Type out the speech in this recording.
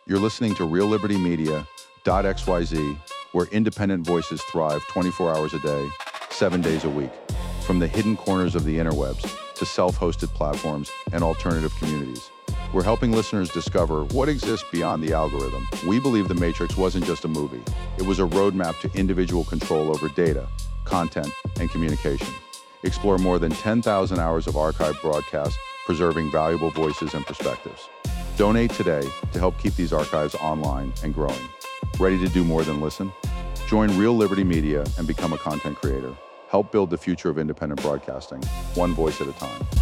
You're listening to Real Liberty Media .xyz, where independent voices thrive 24 hours a day, 7 days a week. From the hidden corners of the interwebs to self-hosted platforms and alternative communities, we're helping listeners discover what exists beyond the algorithm. We believe The Matrix wasn't just a movie. It was a roadmap to individual control over data, content, and communication. Explore more than 10,000 hours of archived broadcasts, preserving valuable voices and perspectives. Donate today to help keep these archives online and growing. Ready to do more than listen? Join Real Liberty Media and become a content creator. Help build the future of independent broadcasting, one voice at a time.